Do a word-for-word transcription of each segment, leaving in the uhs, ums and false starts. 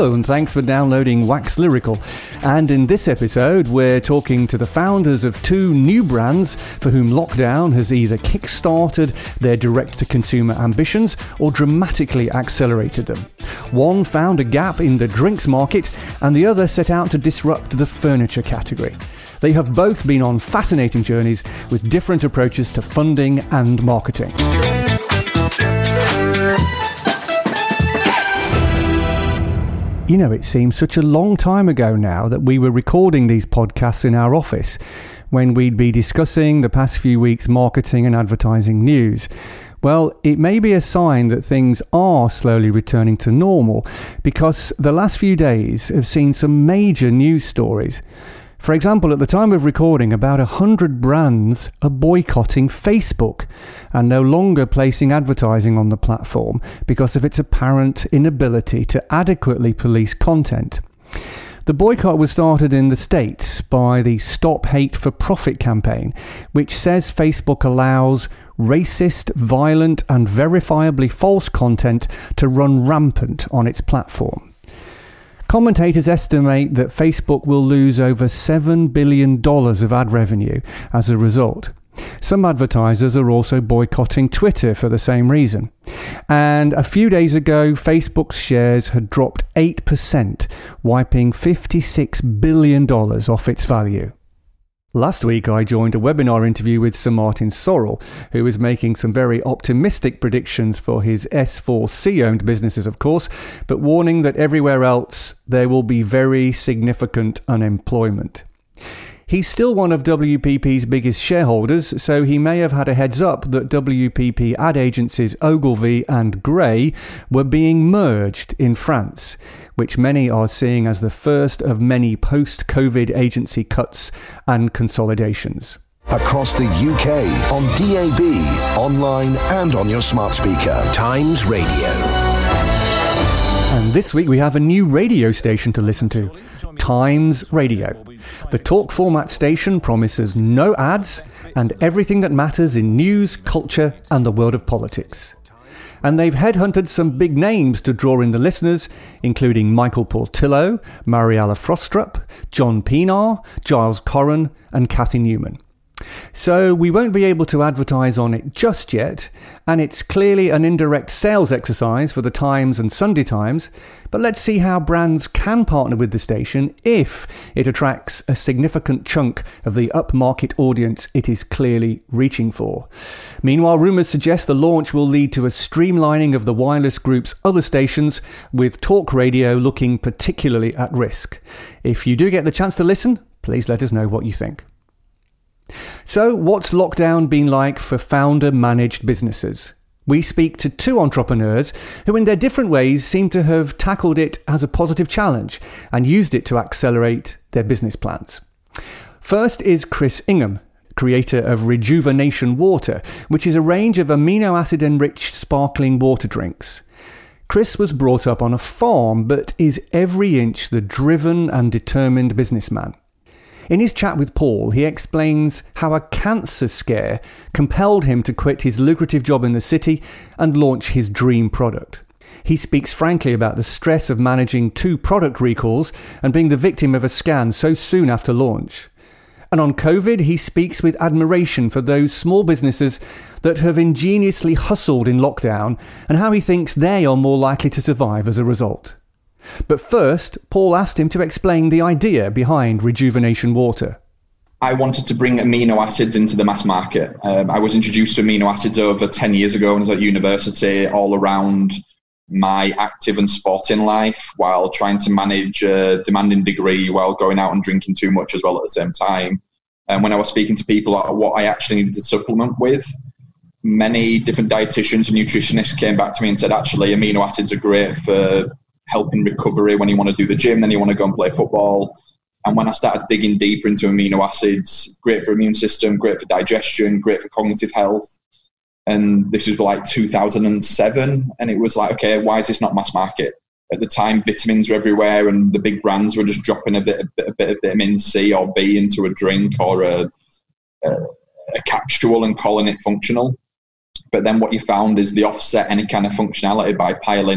Hello, and thanks for downloading Wax Lyrical. And in this episode, we're talking to the founders of two new brands for whom lockdown has either kick-started their direct-to-consumer ambitions or dramatically accelerated them. One found a gap in the drinks market, and the other set out to disrupt the furniture category. They have both been on fascinating journeys with different approaches to funding and marketing. You know, it seems such a long time ago now that we were recording these podcasts in our office when we'd be discussing the past few weeks' marketing and advertising news. Well, it may be a sign that things are slowly returning to normal because the last few days have seen some major news stories. For example, at the time of recording, about one hundred brands are boycotting Facebook and no longer placing advertising on the platform because of its apparent inability to adequately police content. The boycott was started in the States by the Stop Hate for Profit campaign, which says Facebook allows racist, violent and verifiably false content to run rampant on its platform. Commentators estimate that Facebook will lose over seven billion dollars of ad revenue as a result. Some advertisers are also boycotting Twitter for the same reason. And a few days ago, Facebook's shares had dropped eight percent, wiping fifty-six billion dollars off its value. Last week, I joined a webinar interview with Sir Martin Sorrell, who is making some very optimistic predictions for his S four C-owned businesses, of course, but warning that everywhere else there will be very significant unemployment. He's still one of W P P's biggest shareholders, so he may have had a heads up that W P P ad agencies Ogilvy and Gray were being merged in France, which many are seeing as the first of many post-COVID agency cuts and consolidations. Across the U K, on D A B, online and on your smart speaker. Times Radio. And this week we have a new radio station to listen to, Times Radio. The talk format station promises no ads and everything that matters in news, culture and the world of politics. And they've headhunted some big names to draw in the listeners, including Michael Portillo, Mariella Frostrup, John Pienaar, Giles Corran and Cathy Newman. So we won't be able to advertise on it just yet, and it's clearly an indirect sales exercise for the Times and Sunday Times, but let's see how brands can partner with the station if it attracts a significant chunk of the upmarket audience it is clearly reaching for. Meanwhile, rumours suggest the launch will lead to a streamlining of the wireless group's other stations, with talk radio looking particularly at risk. If you do get the chance to listen, please let us know what you think. So, what's lockdown been like for founder-managed businesses? We speak to two entrepreneurs who in their different ways seem to have tackled it as a positive challenge and used it to accelerate their business plans. First is Chris Ingham, creator of Rejuvenation Water, which is a range of amino acid-enriched sparkling water drinks. Chris was brought up on a farm, but is every inch the driven and determined businessman. In his chat with Paul, he explains how a cancer scare compelled him to quit his lucrative job in the city and launch his dream product. He speaks frankly about the stress of managing two product recalls and being the victim of a scan so soon after launch. And on COVID, he speaks with admiration for those small businesses that have ingeniously hustled in lockdown and how he thinks they are more likely to survive as a result. But first, Paul asked him to explain the idea behind Rejuvenation Water. I wanted to bring amino acids into the mass market. Um, I was introduced to amino acids over ten years ago when I was at university, all around my active and sporting life, while trying to manage a demanding degree while going out and drinking too much as well at the same time. And when I was speaking to people about what I actually needed to supplement with, many different dietitians and nutritionists came back to me and said, actually, amino acids are great for helping recovery when you want to do the gym, then you want to go and play football. And when I started digging deeper into amino acids, great for immune system, great for digestion, great for cognitive health. And this was like two thousand seven. And it was like, okay, why is this not mass market? At the time, vitamins were everywhere and the big brands were just dropping a bit, a bit, a bit of vitamin C or B into a drink or a, a, a capsule and calling it functional. But then what you found is they offset any kind of functionality by piling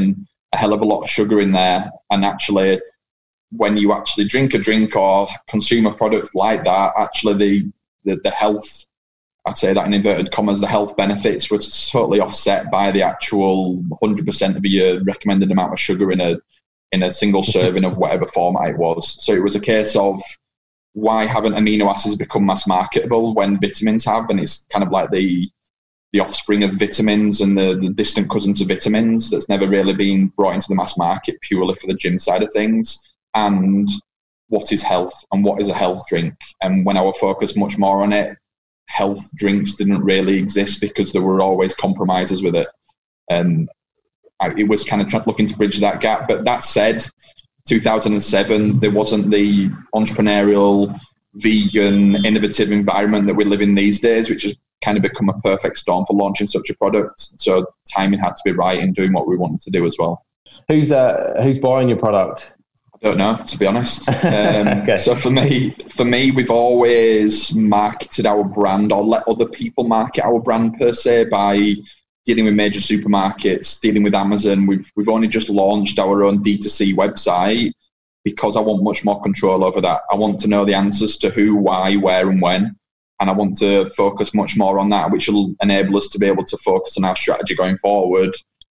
a hell of a lot of sugar in there. And actually, when you actually drink a drink or consume a product like that, actually the, the, the health, I'd say that in inverted commas, the health benefits were totally offset by the actual one hundred percent of your recommended amount of sugar in a in a single serving of whatever format it was. So it was a case of, why haven't amino acids become mass marketable when vitamins have? And it's kind of like the the offspring of vitamins and the, the distant cousins of vitamins that's never really been brought into the mass market purely for the gym side of things. And what is health and what is a health drink? And when I was focused much more on it, health drinks didn't really exist because there were always compromises with it. And I, it was kind of looking to bridge that gap. But that said, two thousand seven, there wasn't the entrepreneurial, vegan, innovative environment that we live in these days, which has kind of become a perfect storm for launching such a product. So timing had to be right in doing what we wanted to do as well. Who's uh, who's buying your product? I don't know, to be honest. Um, okay. So for me, for me, we've always marketed our brand, or let other people market our brand per se, by dealing with major supermarkets, dealing with Amazon. We've we've only just launched our own D two C website because I want much more control over that. I want to know the answers to who, why, where, and when. And I want to focus much more on that, which will enable us to be able to focus on our strategy going forward.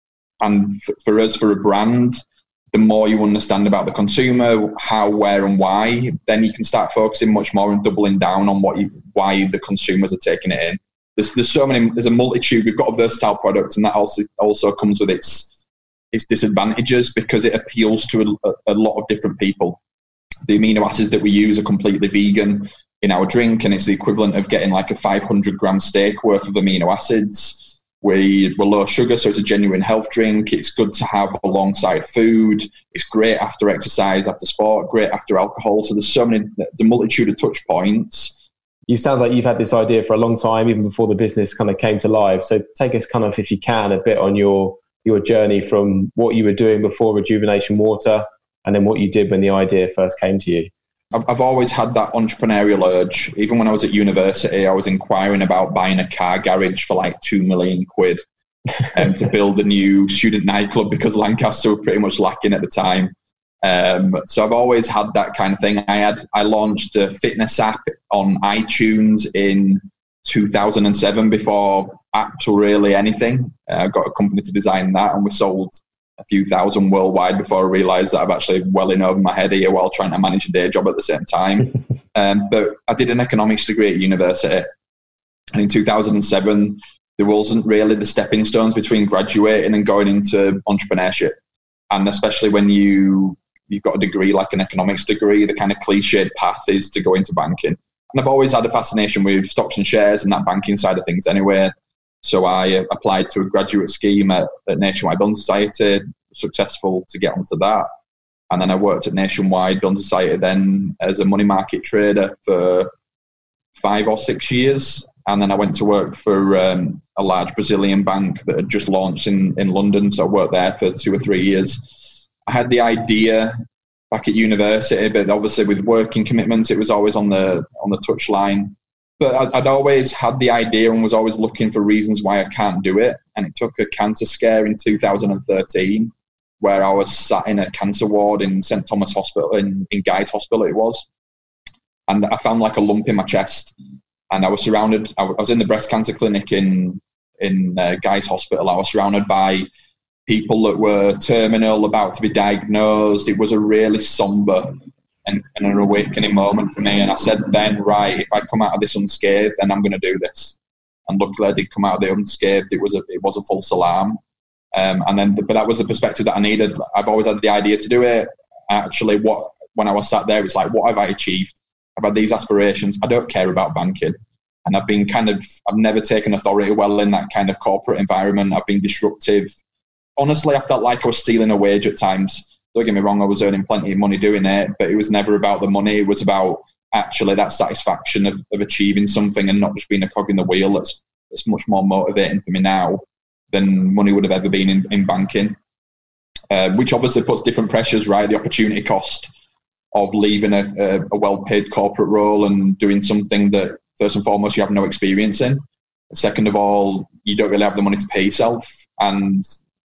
And f- for us, for a brand, the more you understand about the consumer, how, where, and why, then you can start focusing much more and doubling down on what you, why the consumers are taking it in. There's, there's so many, there's a multitude. We've got a versatile product, and that also also comes with its its disadvantages because it appeals to a, a lot of different people. The amino acids that we use are completely vegan in our drink, and it's the equivalent of getting like a five hundred gram steak worth of amino acids. We, we're low sugar, so it's a genuine health drink. It's good to have alongside food. It's great after exercise, after sport, great after alcohol. So there's so many, there's a multitude of touch points. You sound like you've had this idea for a long time, even before the business kind of came to life. So take us kind of, if you can, a bit on your your journey from what you were doing before Rejuvenation Water, and then what you did when the idea first came to you. I've, I've always had that entrepreneurial urge. Even when I was at university, I was inquiring about buying a car garage for like two million quid um, to build a new student nightclub because Lancaster were pretty much lacking at the time. Um, so I've always had that kind of thing. I had I launched a fitness app on iTunes in two thousand seven before apps were really anything. Uh, I got a company to design that, and we sold a few thousand worldwide before I realised that I'm actually well in over my head here while trying to manage a day job at the same time. um, but I did an economics degree at university, and in two thousand seven there wasn't really the stepping stones between graduating and going into entrepreneurship. And especially when you you've got a degree like an economics degree, the kind of cliched path is to go into banking. And I've always had a fascination with stocks and shares and that banking side of things anyway. So I uh, applied to a graduate scheme at, at Nationwide Building Society, successful to get onto that. And then I worked at Nationwide Building Society then as a money market trader for five or six years. And then I went to work for um, a large Brazilian bank that had just launched in, in London. So I worked there for two or three years. I had the idea back at university, but obviously with working commitments, it was always on the on the touchline. But I'd, I'd always had the idea and was always looking for reasons why I can't do it. And it took a cancer scare in two thousand thirteen where I was sat in a cancer ward in Saint Thomas Hospital, in, in Guy's Hospital it was. And I found like a lump in my chest. And I was surrounded, I was in the breast cancer clinic in, in uh, Guy's Hospital. I was surrounded by people that were terminal, about to be diagnosed. It was a really somber and, and an awakening moment for me. And I said then, right, if I come out of this unscathed, then I'm going to do this. And luckily I did come out of it unscathed. It was a, it was a false alarm. Um, and then, but that was the perspective that I needed. I've always had the idea to do it. Actually, what when I was sat there, it's like, what have I achieved? I've had these aspirations. I don't care about banking. And I've been kind of, I've never taken authority well in that kind of corporate environment. I've been disruptive. Honestly, I felt like I was stealing a wage at times. Don't get me wrong, I was earning plenty of money doing it, but it was never about the money. It was about actually that satisfaction of, of achieving something and not just being a cog in the wheel. That's, that's much more motivating for me now than money would have ever been in, in banking, uh, which obviously puts different pressures, right? The opportunity cost of leaving a, a, a well-paid corporate role and doing something that, first and foremost, you have no experience in. Second of all, you don't really have the money to pay yourself. And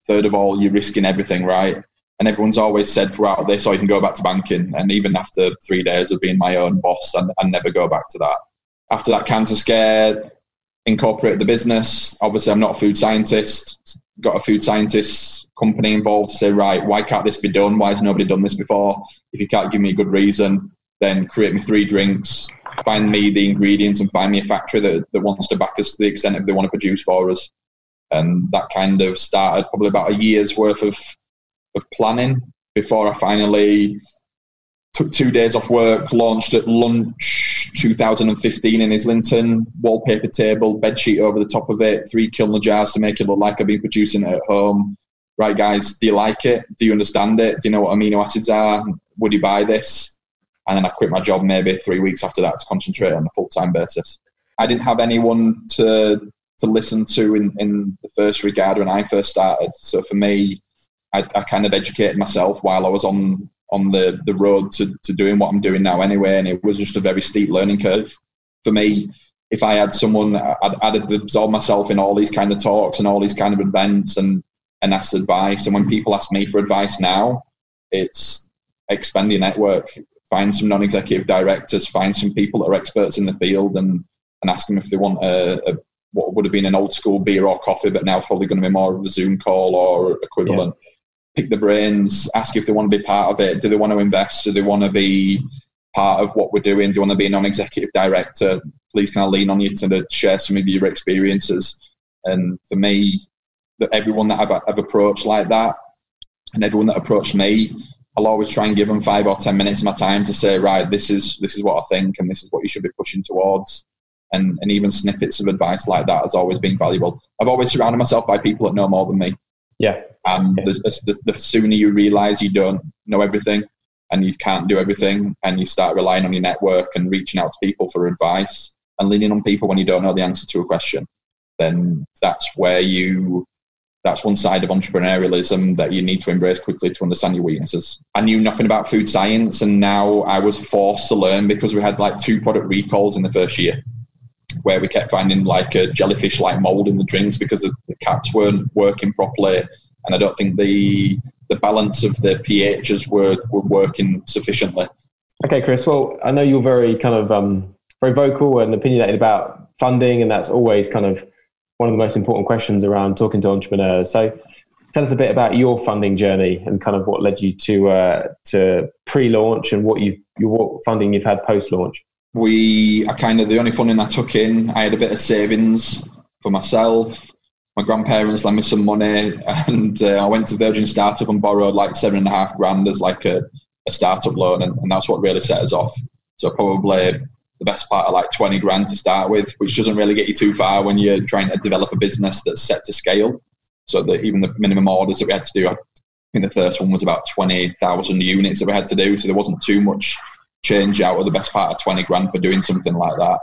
Third of all, you're risking everything, right? And everyone's always said throughout this, oh, you can go back to banking. And even after three days of being my own boss, I, I never go back to that. After that cancer scare, incorporated the business. Obviously, I'm not a food scientist. Got a food scientist company involved to say, right, why can't this be done? Why has nobody done this before? If you can't give me a good reason, then create me three drinks, find me the ingredients and find me a factory that, that wants to back us to the extent that they want to produce for us. And that kind of started probably about a year's worth of of planning before I finally took two days off work, launched at lunch two thousand fifteen in Islington, wallpaper table, bed sheet over the top of it, three Kilner jars to make it look like I've been producing it at home. Right, guys, do you like it? Do you understand it? Do you know what amino acids are? Would you buy this? And then I quit my job maybe three weeks after that to concentrate on a full-time basis. I didn't have anyone to to listen to in, in the first regard when I first started. So for me, I, I kind of educated myself while I was on on the, the road to, to doing what I'm doing now anyway, and it was just a very steep learning curve. For me, if I had someone, I'd, I'd absorb myself in all these kind of talks and all these kind of events and, and ask advice. And when people ask me for advice now, it's expand your network, find some non-executive directors, find some people that are experts in the field and, and ask them if they want a, a what would have been an old school beer or coffee, but now probably going to be more of a Zoom call or equivalent. Yeah. Pick the brains, ask if they want to be part of it. Do they want to invest? Do they want to be part of what we're doing? Do you want to be a non-executive director? Please can I lean on you to share some of your experiences? And for me, that everyone that I've, I've approached like that and everyone that approached me, I'll always try and give them five or ten minutes of my time to say, right, this is this is what I think and this is what you should be pushing towards. And, and even snippets of advice like that has always been valuable. I've always surrounded myself by people that know more than me. Yeah. And yeah. The, the, the sooner you realise you don't know everything and you can't do everything and you start relying on your network and reaching out to people for advice and leaning on people when you don't know the answer to a question, then that's where you, that's one side of entrepreneurialism that you need to embrace quickly to understand your weaknesses. I knew nothing about food science and now I was forced to learn because we had like two product recalls in the first year, where we kept finding like a jellyfish-like mold in the drinks because the caps weren't working properly, and I don't think the the balance of the pHs were, were working sufficiently. Okay, Chris. Well, I know you're very kind of um, very vocal and opinionated about funding, and that's always kind of one of the most important questions around talking to entrepreneurs. So, tell us a bit about your funding journey and kind of what led you to uh, to pre-launch and what you what funding you've had post-launch. We are kind of the only funding I took in. I had a bit of savings for myself. My grandparents lent me some money, and uh, I went to Virgin Startup and borrowed like seven and a half grand as like a, a startup loan, and, and that's what really set us off. So probably the best part of like twenty grand to start with, which doesn't really get you too far when you're trying to develop a business that's set to scale. So that even the minimum orders that we had to do, I think the first one was about twenty thousand units that we had to do. So there wasn't too much change out of the best part of twenty grand for doing something like that.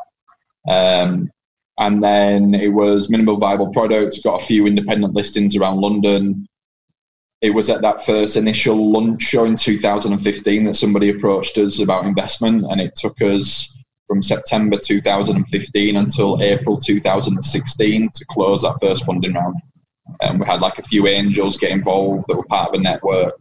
Um, and then it was minimal viable products, got a few independent listings around London. It was at that first initial lunch show in two thousand fifteen that somebody approached us about investment, and it took us from September two thousand fifteen until April two thousand sixteen to close that first funding round. And we had like a few angels get involved that were part of a network.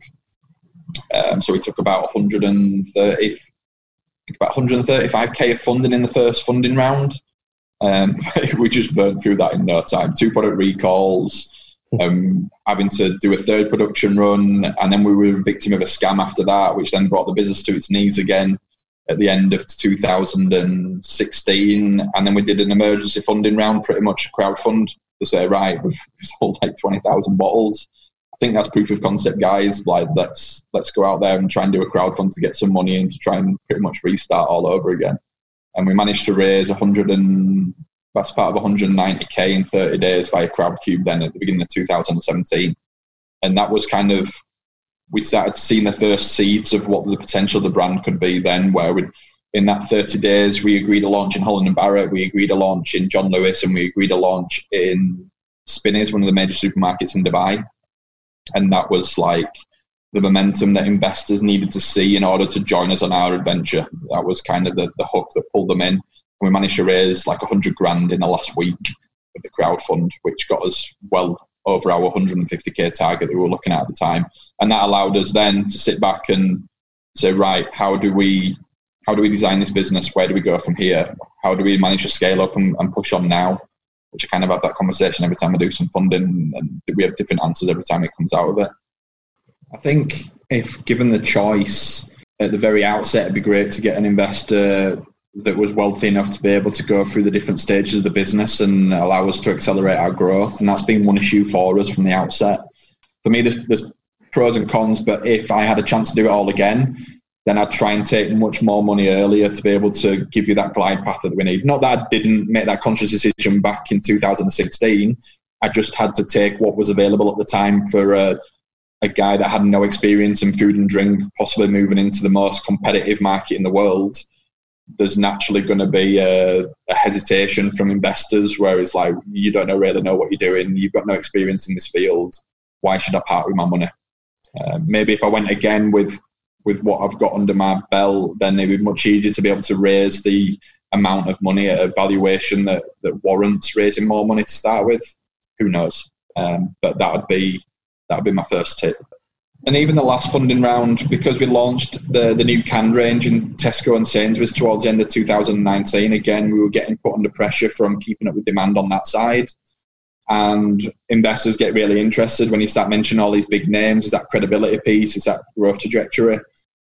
Um, so we took about one hundred thirty, about one hundred thirty-five K of funding in the first funding round. Um, we just burned through that in no time. Two product recalls, um, having to do a third production run, and then we were a victim of a scam after that, which then brought the business to its knees again at the end of two thousand sixteen. And then we did an emergency funding round, pretty much a crowdfund, to say, right, we've sold like twenty thousand bottles. I think that's proof of concept, guys. Like, let's let's go out there and try and do a crowdfund to get some money in to try and pretty much restart all over again. And we managed to raise one hundred and best part of one hundred ninety K in thirty days via Crowdcube then at the beginning of two thousand seventeen. And that was kind of, we started seeing the first seeds of what the potential of the brand could be then, where we, in that thirty days, we agreed to launch in Holland and Barrett, we agreed to launch in John Lewis, and we agreed to launch in Spinneys, one of the major supermarkets in Dubai. And that was like the momentum that investors needed to see in order to join us on our adventure. That was kind of the, the hook that pulled them in. And we managed to raise like a hundred grand in the last week of the crowdfund, which got us well over our one hundred fifty K target that we were looking at at the time. And that allowed us then to sit back and say, right, how do we how do we design this business? Where do we go from here? How do we manage to scale up and, and push on now? Which I kind of have that conversation every time I do some funding, and we have different answers every time it comes out of it. I think if given the choice at the very outset, it'd be great to get an investor that was wealthy enough to be able to go through the different stages of the business and allow us to accelerate our growth. And that's been one issue for us from the outset. For me, there's, there's pros and cons, but if I had a chance to do it all again, then I'd try and take much more money earlier to be able to give you that glide path that we need. Not that I didn't make that conscious decision back in two thousand sixteen. I just had to take what was available at the time for a, a guy that had no experience in food and drink, possibly moving into the most competitive market in the world. There's naturally going to be a, a hesitation from investors where it's like, you don't know, really know what you're doing. You've got no experience in this field. Why should I part with my money? Uh, maybe if I went again with with what I've got under my belt, then it would be much easier to be able to raise the amount of money at a valuation that, that warrants raising more money to start with. Who knows? Um, but that would be that would be my first tip. And even the last funding round, because we launched the, the new canned range in Tesco and Sainsbury's towards the end of two thousand nineteen, again, we were getting put under pressure from keeping up with demand on that side. And investors get really interested when you start mentioning all these big names. Is that credibility piece? Is that growth trajectory?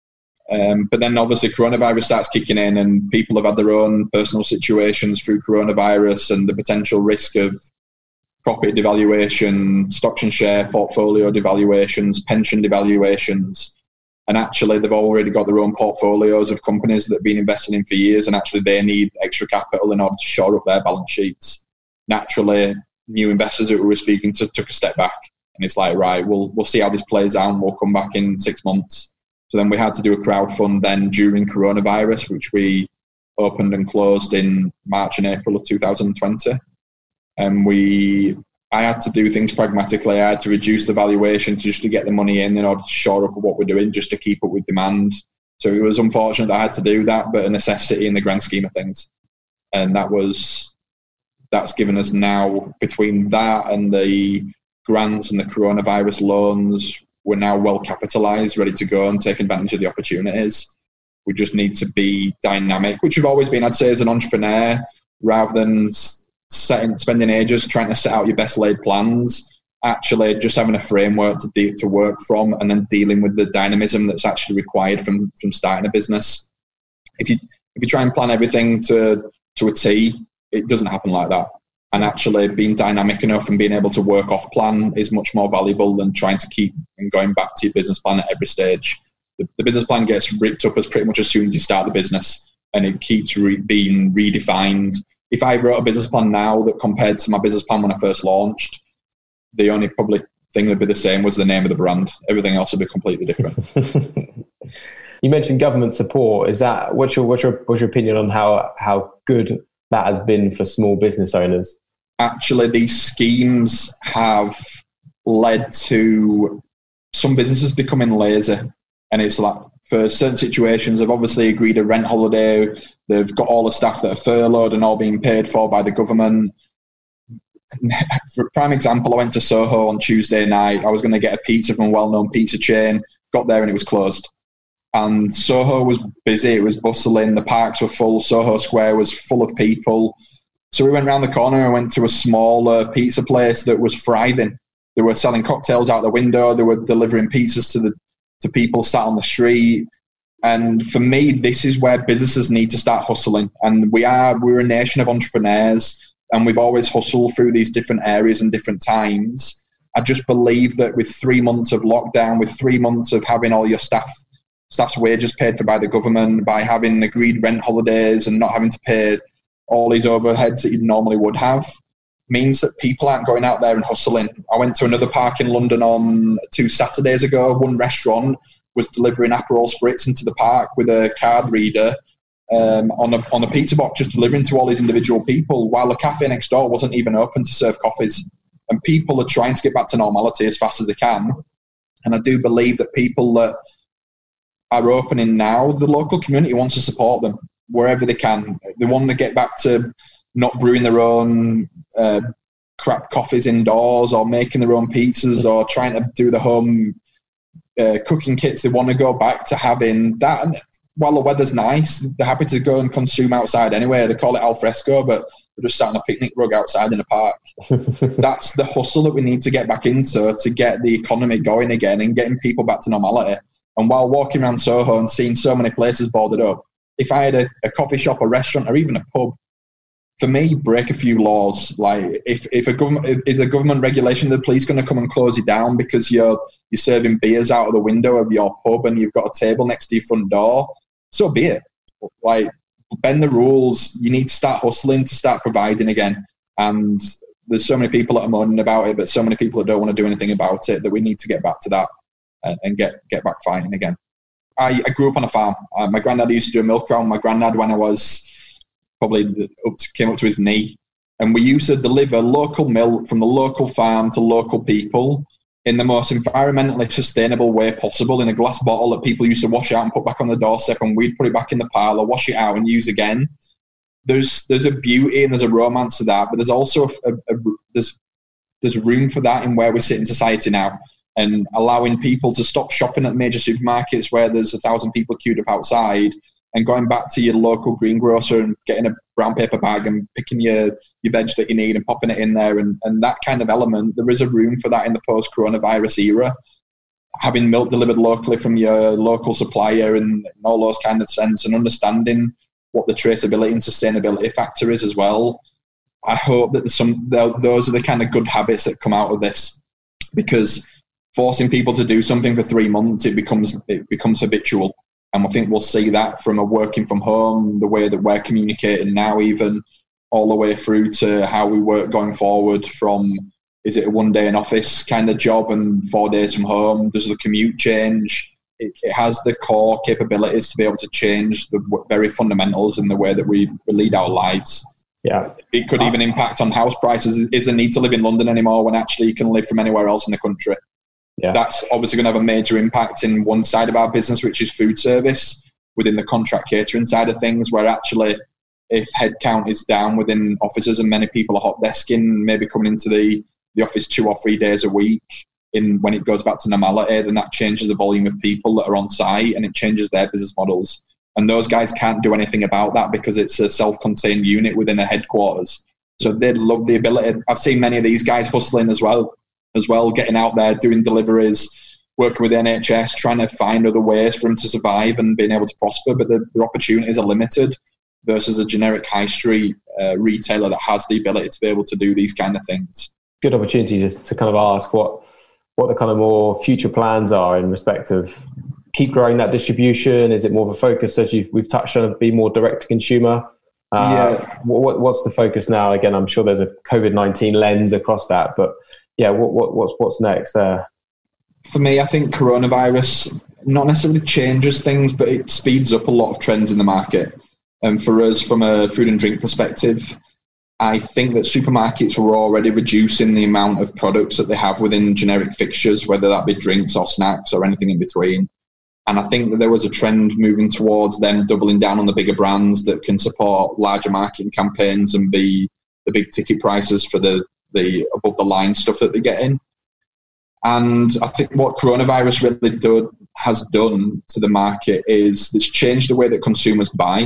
Um, but then obviously coronavirus starts kicking in, and people have had their own personal situations through coronavirus and the potential risk of property devaluation, stocks and share portfolio devaluations, pension devaluations. And actually they've already got their own portfolios of companies that have been invested in for years, and actually they need extra capital in order to shore up their balance sheets. Naturally, new investors that we were speaking to took a step back, and it's like, right, we'll we'll see how this plays out and we'll come back in six months. So then we had to do a crowdfund then during coronavirus, which we opened and closed in March and April of two thousand twenty. And we, I had to do things pragmatically. I had to reduce the valuation just to get the money in in order to shore up what we're doing, just to keep up with demand. So it was unfortunate that I had to do that, but a necessity in the grand scheme of things. And that was, that's given us now, between that and the grants and the coronavirus loans, we're now well capitalized, ready to go and take advantage of the opportunities. We just need to be dynamic, which we've always been, I'd say, as an entrepreneur, rather than setting, spending ages trying to set out your best laid plans. Actually, just having a framework to de- to work from, and then dealing with the dynamism that's actually required from from starting a business. If you if you try and plan everything to to a T, it doesn't happen like that. And actually being dynamic enough and being able to work off plan is much more valuable than trying to keep and going back to your business plan at every stage. The, the business plan gets ripped up as pretty much as soon as you start the business, and it keeps re- being redefined. If I wrote a business plan now that compared to my business plan when I first launched, the only probably thing that would be the same was the name of the brand. Everything else would be completely different. You mentioned government support. Is that what's your what's your what's your opinion on how how good that has been for small business owners? Actually, these schemes have led to some businesses becoming lazy. And it's like, for certain situations, they've obviously agreed a rent holiday. They've got all the staff that are furloughed and all being paid for by the government. For a prime example, I went to Soho on Tuesday night. I was going to get a pizza from a well-known pizza chain. Got there and it was closed. And Soho was busy. It was bustling. The parks were full. Soho Square was full of people. So we went around the corner and went to a smaller pizza place that was thriving. They were selling cocktails out the window. They were delivering pizzas to the to people sat on the street. And for me, this is where businesses need to start hustling. And we are, we're a nation of entrepreneurs, and we've always hustled through these different areas and different times. I just believe that with three months of lockdown, with three months of having all your staff staff's wages paid for by the government, by having agreed rent holidays and not having to pay all these overheads that you normally would have, means that people aren't going out there and hustling. I went to another park in London on two Saturdays ago. One restaurant was delivering Aperol Spritz into the park with a card reader um, on a on a pizza box, just delivering to all these individual people, while the cafe next door wasn't even open to serve coffees. And people are trying to get back to normality as fast as they can. And I do believe that people that are opening now, the local community wants to support them wherever they can. They want to get back to not brewing their own uh, crap coffees indoors, or making their own pizzas, or trying to do the home uh, cooking kits. They want to go back to having that. And while the weather's nice, they're happy to go and consume outside anyway. They call it al fresco, but they're just sat on a picnic rug outside in a park. That's the hustle that we need to get back into to get the economy going again and getting people back to normality. And while walking around Soho and seeing so many places boarded up, if I had a, a coffee shop, a restaurant, or even a pub, for me, break a few laws. Like if, if a government is a government regulation, the police going to come and close you down because you're you're serving beers out of the window of your pub and you've got a table next to your front door, so be it. Like, bend the rules. You need to start hustling to start providing again. And there's so many people that are moaning about it, but so many people that don't want to do anything about it, that we need to get back to that and, and get get back fighting again. I, I grew up on a farm. Uh, my granddad used to do a milk round. My granddad, when I was probably up to, came up to his knee, and we used to deliver local milk from the local farm to local people in the most environmentally sustainable way possible, in a glass bottle that people used to wash out and put back on the doorstep, and we'd put it back in the parlour, wash it out and use again. There's there's a beauty and there's a romance to that, but there's also a, a, there's there's room for that in where we sit in society now, and allowing people to stop shopping at major supermarkets where there's a thousand people queued up outside, and going back to your local greengrocer and getting a brown paper bag and picking your, your veg that you need and popping it in there. And, and that kind of element, there is a room for that in the post-coronavirus era. Having milk delivered locally from your local supplier and, and all those kind of sense, and understanding what the traceability and sustainability factor is as well. I hope that there's some those are the kind of good habits that come out of this, because forcing people to do something for three months, it becomes it becomes habitual. And I think we'll see that from a working from home, the way that we're communicating now, even all the way through to how we work going forward from, is it a one day in office kind of job and four days from home? Does the commute change? It, it has the core capabilities to be able to change the very fundamentals in the way that we lead our lives. Yeah, it could even impact on house prices. Is there need to live in London anymore when actually you can live from anywhere else in the country? Yeah. That's obviously going to have a major impact in one side of our business, which is food service, within the contract catering side of things, where actually if headcount is down within offices and many people are hot desking, maybe coming into the, the office two or three days a week, in when it goes back to normality, then that changes the volume of people that are on site and it changes their business models. And those guys can't do anything about that because it's a self-contained unit within a headquarters. So they'd love the ability. I've seen many of these guys hustling as well. as well, getting out there, doing deliveries, working with the N H S, trying to find other ways for them to survive and being able to prosper. But the, the opportunities are limited versus a generic high street uh, retailer that has the ability to be able to do these kind of things. Good opportunity just to kind of ask what what the kind of more future plans are in respect of keep growing that distribution. Is it more of a focus, as you've, we've touched on, be more direct to consumer? Uh, yeah. What, what's the focus now? Again, I'm sure there's a COVID nineteen lens across that, but yeah, what, what, what's what's next there? For me, I think coronavirus not necessarily changes things, but it speeds up a lot of trends in the market. And for us, from a food and drink perspective, I think that supermarkets were already reducing the amount of products that they have within generic fixtures, whether that be drinks or snacks or anything in between. And I think that there was a trend moving towards them doubling down on the bigger brands that can support larger marketing campaigns and be the big ticket prices for the the above the line stuff that they're getting. And I think what coronavirus really do, has done to the market is it's changed the way that consumers buy.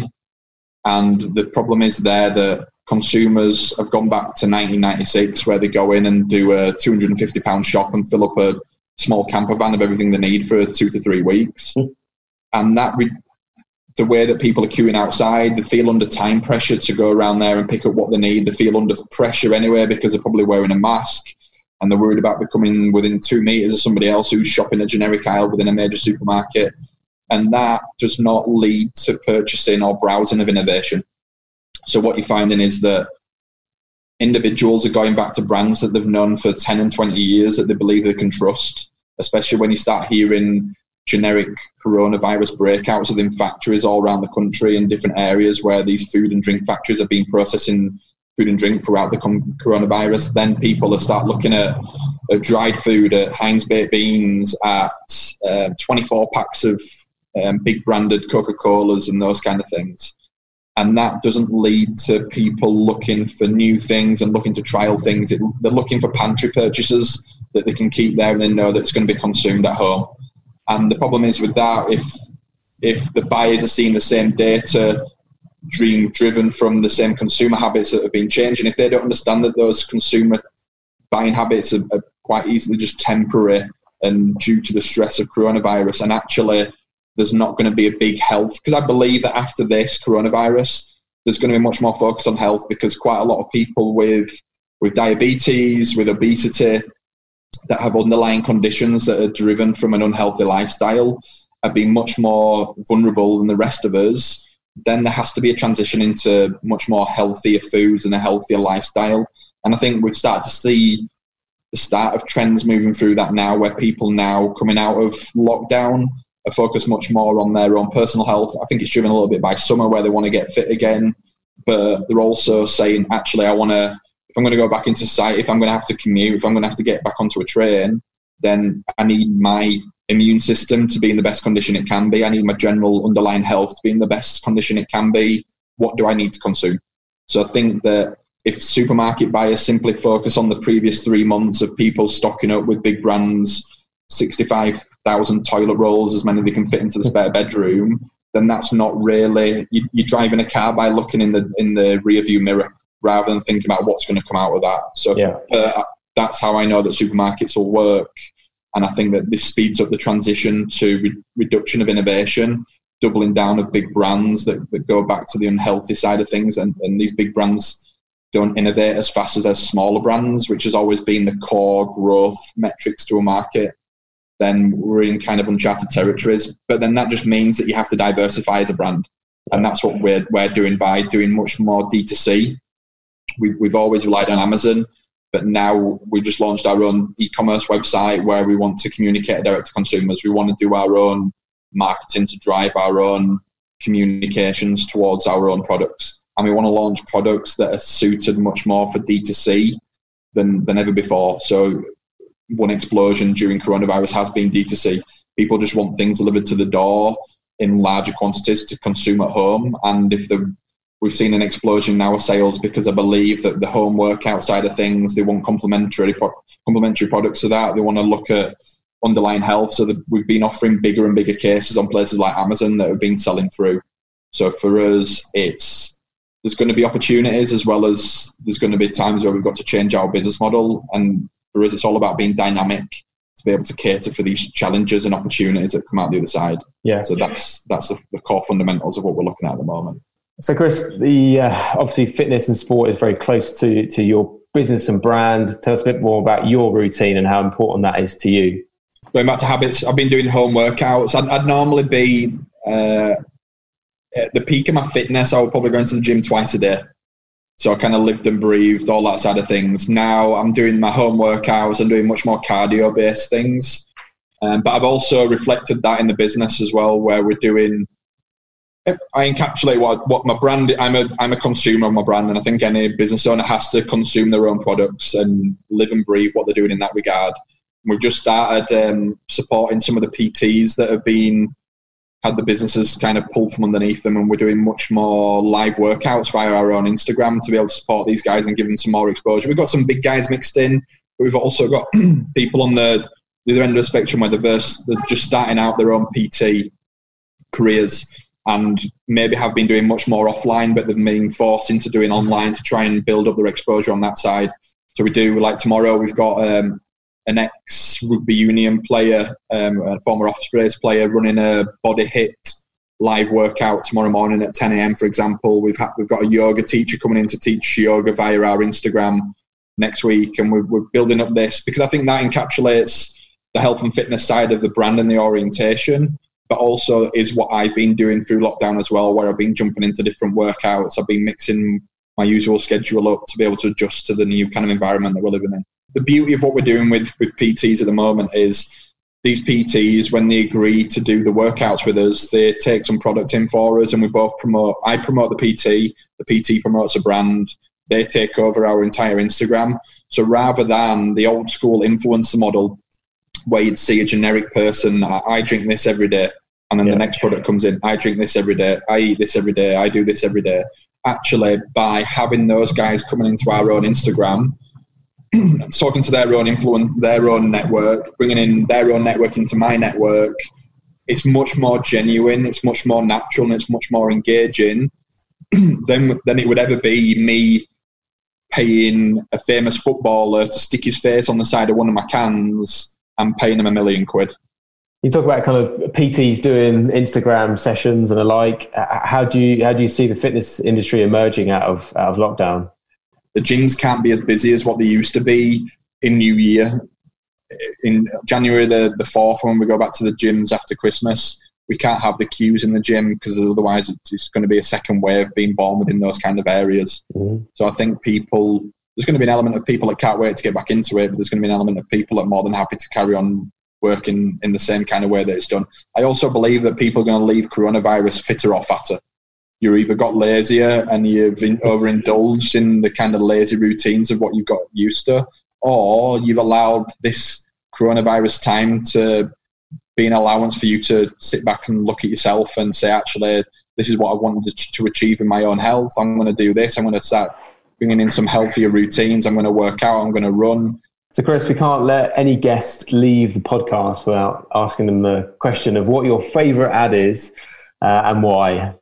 And the problem is there that consumers have gone back to nineteen ninety-six, where they go in and do a two hundred fifty pound shop and fill up a small camper van of everything they need for two to three weeks. Mm. And that re- the way that people are queuing outside, they feel under time pressure to go around there and pick up what they need. They feel under pressure anyway because they're probably wearing a mask and they're worried about becoming within two meters of somebody else who's shopping a generic aisle within a major supermarket. And that does not lead to purchasing or browsing of innovation. So what you're finding is that individuals are going back to brands that they've known for ten and twenty years that they believe they can trust, especially when you start hearing generic coronavirus breakouts within factories all around the country in different areas where these food and drink factories have been processing food and drink throughout the coronavirus. Then people will start looking at, at dried food, at Heinz baked beans, at uh, twenty-four packs of um, big branded Coca-Colas and those kind of things. And that doesn't lead to people looking for new things and looking to trial things. It, they're looking for pantry purchases that they can keep there and they know that it's going to be consumed at home. And the problem is with that, if if the buyers are seeing the same data dream driven from the same consumer habits that have been changing, if they don't understand that those consumer buying habits are, are quite easily just temporary and due to the stress of coronavirus, and actually there's not going to be a big health, because I believe that after this coronavirus, there's going to be much more focus on health, because quite a lot of people with with diabetes, with obesity, that have underlying conditions that are driven from an unhealthy lifestyle are being much more vulnerable than the rest of us. Then there has to be a transition into much more healthier foods and a healthier lifestyle. And I think we've started to see the start of trends moving through that now, where people now coming out of lockdown are focused much more on their own personal health. I think it's driven a little bit by summer, where they want to get fit again, but they're also saying, actually, I want to, if I'm going to go back into society, if I'm going to have to commute, if I'm going to have to get back onto a train, then I need my immune system to be in the best condition it can be. I need my general underlying health to be in the best condition it can be. What do I need to consume? So I think that if supermarket buyers simply focus on the previous three months of people stocking up with big brands, sixty-five thousand toilet rolls, as many as they can fit into the spare bedroom, then that's not really, you, you're driving a car by looking in the in the rear view mirror rather than thinking about what's going to come out of that. So yeah. uh, that's how I know that supermarkets will work. And I think that this speeds up the transition to re- reduction of innovation, doubling down of big brands that, that go back to the unhealthy side of things. And, and these big brands don't innovate as fast as their smaller brands, which has always been the core growth metrics to a market. Then we're in kind of uncharted territories. But then that just means that you have to diversify as a brand. And that's what we're, we're doing by doing much more D two C. We, we've always relied on Amazon. But now we just launched our own e-commerce website where we want to communicate direct to consumers. We want to do our own marketing to drive our own communications towards our own products. And we want to launch products that are suited much more for D two C than, than ever before. So one explosion during coronavirus has been D two C. People just want things delivered to the door in larger quantities to consume at home. And if the We've seen an explosion now of sales because I believe that the home workout side of things, they want complementary pro- complementary products to that. They want to look at underlying health. So that we've been offering bigger and bigger cases on places like Amazon that have been selling through. So for us, it's there's going to be opportunities as well as there's going to be times where we've got to change our business model. And for us, it's all about being dynamic to be able to cater for these challenges and opportunities that come out the other side. Yeah. So that's that's the, the core fundamentals of what we're looking at at the moment. So, Chris, the uh, obviously fitness and sport is very close to, to your business and brand. Tell us a bit more about your routine and how important that is to you. Going back to habits, I've been doing home workouts. I'd, I'd normally be uh, at the peak of my fitness. I would probably go into the gym twice a day. So I kind of lived and breathed all that side of things. Now I'm doing my home workouts and doing much more cardio-based things. Um, but I've also reflected that in the business as well, where we're doing. I encapsulate what, what my brand. I'm a I'm a consumer of my brand, and I think any business owner has to consume their own products and live and breathe what they're doing in that regard. And we've just started um, supporting some of the P Ts that have been had the businesses kind of pulled from underneath them, and we're doing much more live workouts via our own Instagram to be able to support these guys and give them some more exposure. We've got some big guys mixed in, but we've also got people on the, the other end of the spectrum where they're just starting out their own P T careers. And maybe have been doing much more offline, but they've been forced into doing online to try and build up their exposure on that side. So we do, like tomorrow, we've got um, an ex-rugby union player, um, a former Ospreys player, running a body hit live workout tomorrow morning at ten a.m, for example. We've had, we've got a yoga teacher coming in to teach yoga via our Instagram next week. And we're, we're building up this because I think that encapsulates the health and fitness side of the brand and the orientation, but also is what I've been doing through lockdown as well, where I've been jumping into different workouts. I've been mixing my usual schedule up to be able to adjust to the new kind of environment that we're living in. The beauty of what we're doing with, with P Ts at the moment is these P Ts, when they agree to do the workouts with us, they take some product in for us and we both promote. I promote the P T, the P T promotes a brand, they take over our entire Instagram. So rather than the old school influencer model, where you'd see a generic person, I drink this every day, And then yeah. the next product comes in. I drink this every day. I eat this every day. I do this every day. Actually, by having those guys coming into our own Instagram, talking to their own influence, their own network, bringing in their own network into my network, it's much more genuine. It's much more natural, and it's much more engaging than than it would ever be me paying a famous footballer to stick his face on the side of one of my cans and paying him a million quid. You talk about kind of P Ts doing Instagram sessions and the like. How do you how do you see the fitness industry emerging out of out of lockdown? The gyms can't be as busy as what they used to be in New Year. In January the, the fourth, when we go back to the gyms after Christmas, we can't have the queues in the gym because otherwise it's going to be a second wave being born within those kind of areas. Mm-hmm. So I think people, there's going to be an element of people that can't wait to get back into it, but there's going to be an element of people that are more than happy to carry on working in the same kind of way that it's done. I also believe that people are going to leave coronavirus fitter or fatter. You either got lazier and you've overindulged in the kind of lazy routines of what you've got used to, or you've allowed this coronavirus time to be an allowance for you to sit back and look at yourself and say, actually, this is what I wanted to achieve in my own health. I'm going to do this. I'm going to start bringing in some healthier routines. I'm going to work out. I'm going to run. So, Chris, we can't let any guest leave the podcast without asking them the question of what your favourite ad is uh, and why.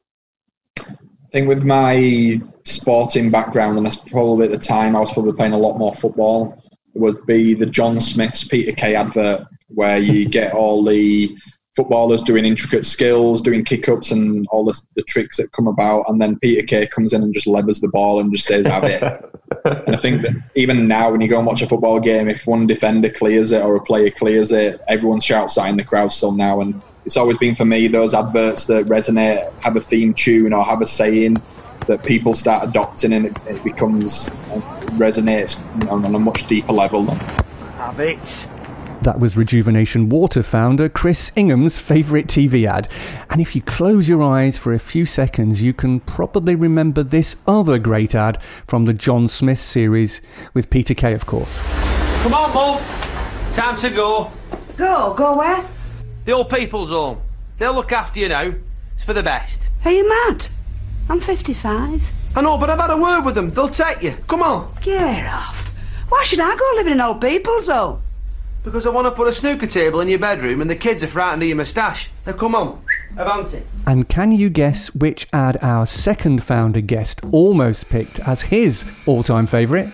I think with my sporting background, and that's probably at the time I was probably playing a lot more football, it would be the John Smith's Peter Kay advert, where you get all the footballers doing intricate skills, doing kick-ups and all the, the tricks that come about, and then Peter Kay comes in and just levers the ball and just says, have it. And I think that even now when you go and watch a football game, if one defender clears it or a player clears it, everyone shouts that in the crowd still now. And it's always been for me those adverts that resonate, have a theme tune or have a saying that people start adopting, and it, it becomes, it resonates on, on a much deeper level. Have it. That was Rejuvenation Water founder Chris Ingham's favourite T V ad. And if you close your eyes for a few seconds, you can probably remember this other great ad from the John Smith series with Peter Kay, of course. Come on, Mum. Time to go. Go? Go where? The old people's home. They'll look after you now. It's for the best. Are you mad? I'm fifty-five. I know, but I've had a word with them. They'll take you. Come on. Get off. Why should I go live in an old people's home? Because I want to put a snooker table in your bedroom and the kids are frightened of your moustache. Now come on, avance it. And can you guess which ad our second founder guest almost picked as his all-time favourite?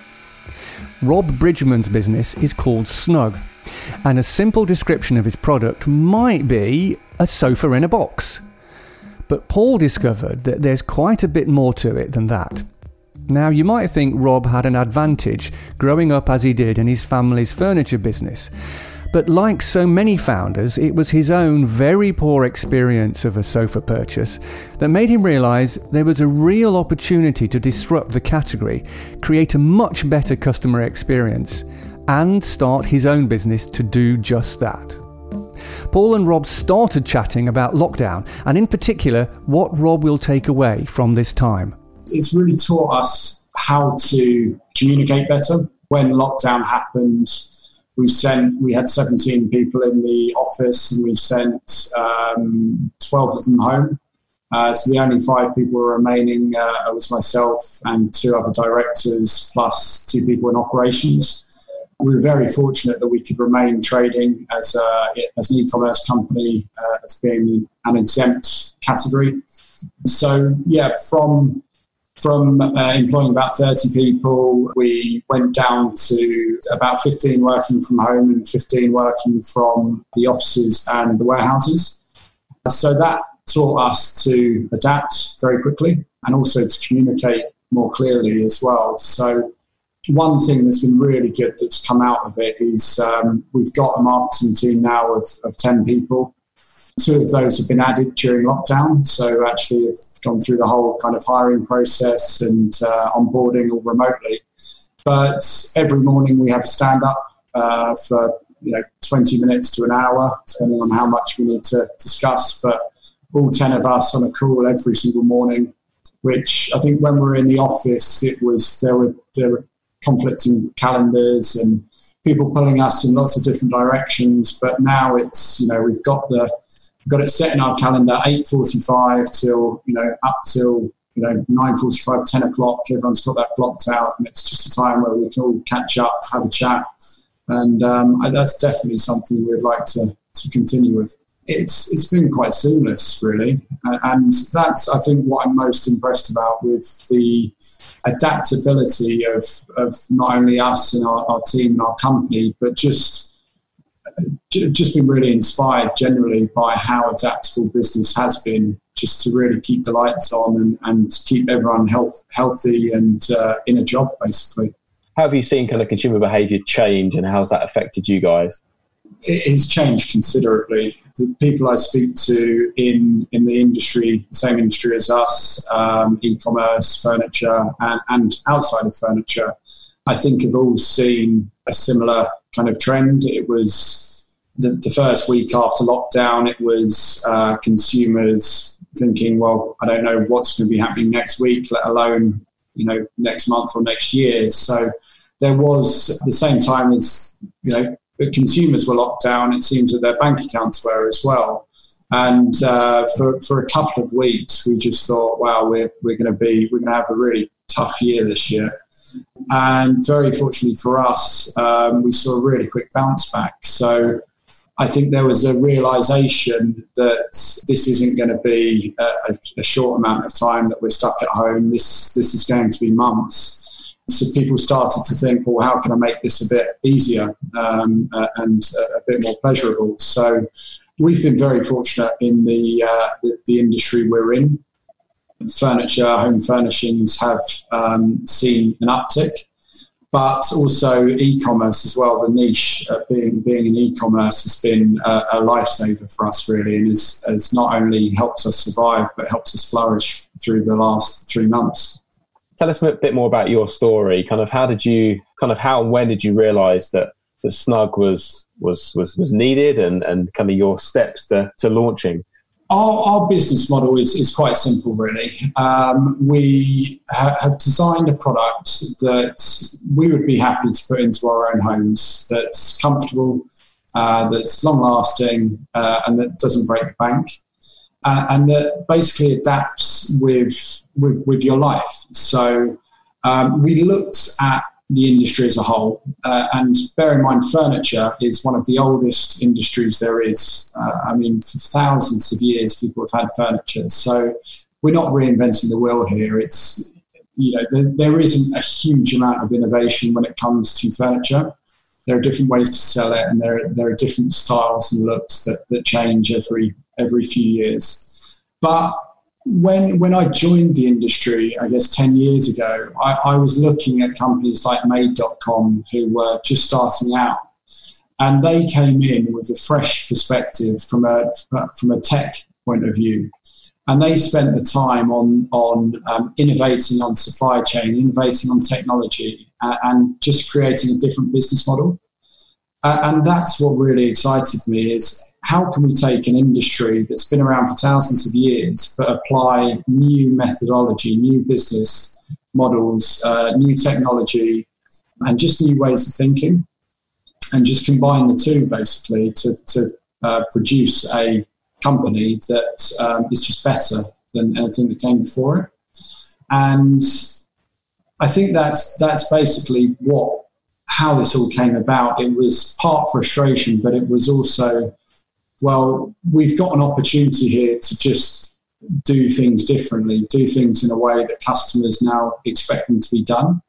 Rob Bridgman's business is called Snug, and a simple description of his product might be a sofa in a box. But Paul discovered that there's quite a bit more to it than that. Now, you might think Rob had an advantage growing up as he did in his family's furniture business. But like so many founders, it was his own very poor experience of a sofa purchase that made him realise there was a real opportunity to disrupt the category, create a much better customer experience, and start his own business to do just that. Paul and Rob started chatting about lockdown, and in particular, what Rob will take away from this time. It's really taught us how to communicate better. When lockdown happened, we sent we had seventeen people in the office, and we sent um, twelve of them home. Uh, so the only five people were remaining uh, was myself and two other directors, plus two people in operations. We were very fortunate that we could remain trading as a, as an e-commerce company, uh, as being an exempt category. So yeah, from From uh, employing about thirty people, we went down to about fifteen working from home and fifteen working from the offices and the warehouses. So that taught us to adapt very quickly and also to communicate more clearly as well. So one thing that's been really good that's come out of it is um, we've got a marketing team now of, of ten people. Two of those have been added during lockdown, so actually have gone through the whole kind of hiring process and uh, onboarding all remotely. But every morning we have a stand-up uh, for you know twenty minutes to an hour, depending on how much we need to discuss. But all ten of us on a call every single morning, which I think when we were in the office, it was there were there were conflicting calendars and people pulling us in lots of different directions. But now it's you know we've got the got it set in our calendar, eight forty-five till, you know, up till, you know, nine forty-five, ten o'clock. Everyone's got that blocked out, and it's just a time where we can all catch up, have a chat. And um, that's definitely something we'd like to, to continue with. It's It's been quite seamless, really. And that's, I think, what I'm most impressed about with the adaptability of, of not only us and our, our team and our company, but just just been really inspired generally by how adaptable business has been, just to really keep the lights on and, and keep everyone health, healthy and uh, in a job, basically. How have you seen kind of consumer behaviour change, and how's that affected you guys? It has changed considerably. The people I speak to in, in the industry, the same industry as us, um, e-commerce, furniture, and, and outside of furniture, I think have all seen a similar kind of trend. It was the, the first week after lockdown, it was uh, consumers thinking, well, I don't know what's going to be happening next week, let alone, you know, next month or next year. So there was, at the same time as, you know, the consumers were locked down, it seems that their bank accounts were as well. And uh, for, for a couple of weeks, we just thought, wow, we're, we're going to be, we're going to have a really tough year this year. And very fortunately for us, um, we saw a really quick bounce back. So I think there was a realization that this isn't going to be a, a short amount of time that we're stuck at home. This this is going to be months. So people started to think, well, how can I make this a bit easier um, uh, and uh, a bit more pleasurable? So we've been very fortunate in the, uh, the, the industry we're in. Furniture, home furnishings have um, seen an uptick, but also e-commerce as well. The niche uh, being being in e-commerce has been a, a lifesaver for us, really, and has, has not only helped us survive, but helped us flourish through the last three months. Tell us a bit more about your story. Kind of how did you, kind of how and when did you realise that that Snug was was was was needed, and, and kind of your steps to, to launching? Our, our business model is, is quite simple, really. Um, we ha- have designed a product that we would be happy to put into our own homes, that's comfortable, uh, that's long-lasting, uh, and that doesn't break the bank, uh, and that basically adapts with with, with your life. So um, we looked at the industry as a whole, uh, and bear in mind, furniture is one of the oldest industries there is. Uh, I mean, for thousands of years, people have had furniture. So we're not reinventing the wheel here. It's, you know, there, there isn't a huge amount of innovation when it comes to furniture. There are different ways to sell it, and there there are different styles and looks that, that change every every few years. But When when I joined the industry, I guess ten years ago, I, I was looking at companies like Made dot com who were just starting out, and they came in with a fresh perspective from a from a tech point of view, and they spent the time on on um, innovating on supply chain, innovating on technology, uh, and just creating a different business model. Uh, and that's what really excited me, is how can we take an industry that's been around for thousands of years but apply new methodology, new business models, uh, new technology, and just new ways of thinking, and just combine the two basically to, to uh, produce a company that um, is just better than anything that came before it. And I think that's that's basically what how this all came about. It was part frustration, but it was also, well, we've got an opportunity here to just do things differently, do things in a way that customers now expect them to be done.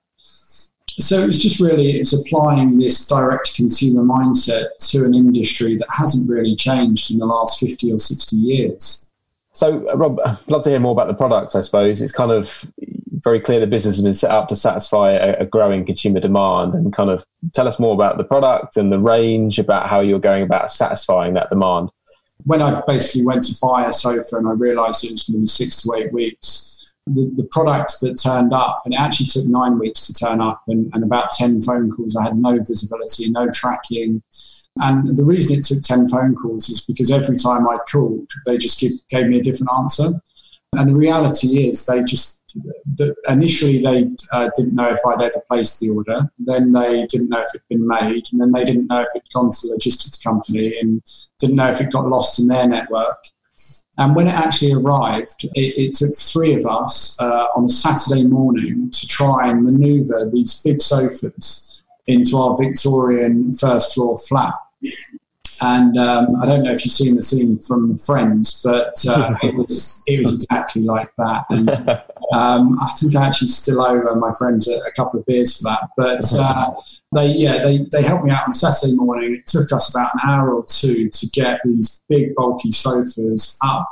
So it was just really, it's applying this direct-to-consumer mindset to an industry that hasn't really changed in the last fifty or sixty years. So, uh, Rob, I'd love to hear more about the products, I suppose. It's kind of very clear the business has been set up to satisfy a, a growing consumer demand, and kind of tell us more about the product and the range, about how you're going about satisfying that demand. When I basically went to buy a sofa and I realised it was going to be six to eight weeks, the, the product that turned up, and it actually took nine weeks to turn up, and, and about ten phone calls. I had no visibility, no tracking. And the reason it took ten phone calls is because every time I called, they just give, gave me a different answer. And the reality is they just the, initially they uh, didn't know if I'd ever placed the order. Then they didn't know if it'd been made, and then they didn't know if it'd gone to the logistics company, and didn't know if it got lost in their network. And when it actually arrived, it, it took three of us uh, on a Saturday morning to try and manoeuvre these big sofas into our Victorian first floor flat. And um, I don't know if you've seen the scene from Friends, but uh, it was it was exactly like that. And um, I think I actually still owe uh, my friends a, a couple of beers for that. But uh, they yeah they, they helped me out on a Saturday morning. It took us about an hour or two to get these big bulky sofas up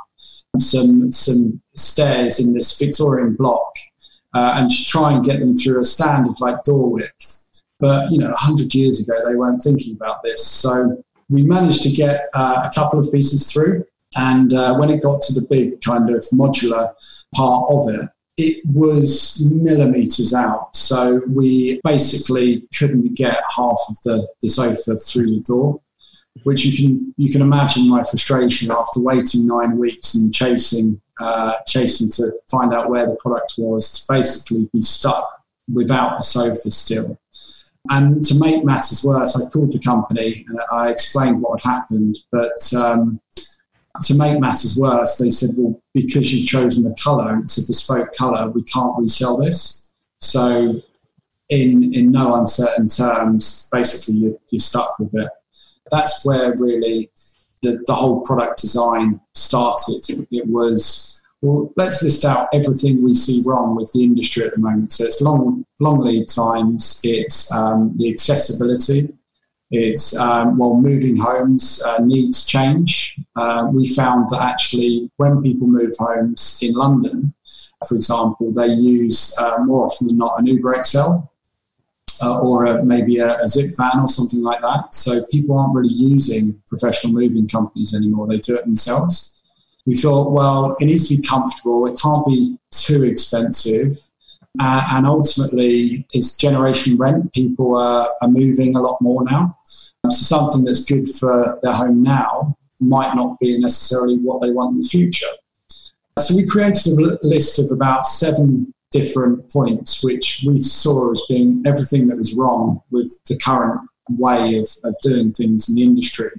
some some stairs in this Victorian block uh, and to try and get them through a standard like door width. But you know, a hundred years ago they weren't thinking about this, so. We managed to get uh, a couple of pieces through, and uh, when it got to the big kind of modular part of it, it was millimetres out. So we basically couldn't get half of the, the sofa through the door, which you can you can imagine my frustration after waiting nine weeks and chasing uh, chasing to find out where the product was, to basically be stuck without a sofa still. And to make matters worse, I called the company and I explained what had happened. But um, to make matters worse, they said, well, because you've chosen the colour and it's a bespoke colour, we can't resell this. So in in no uncertain terms, basically you're, you're stuck with it. That's where really the, the whole product design started. It was... Well, let's list out everything we see wrong with the industry at the moment. So it's long, long lead times. It's um, the accessibility. It's um, well, moving homes uh, needs change. Uh, we found that actually, when people move homes in London, for example, they use uh, more often than not an Uber X L uh, or a, maybe a, a zip van or something like that. So people aren't really using professional moving companies anymore. They do it themselves. We thought, well, it needs to be comfortable. It can't be too expensive. Uh, and ultimately, it's generation rent. People are, are moving a lot more now. So something that's good for their home now might not be necessarily what they want in the future. So we created a list of about seven different points, which we saw as being everything that was wrong with the current way of, of doing things in the industry.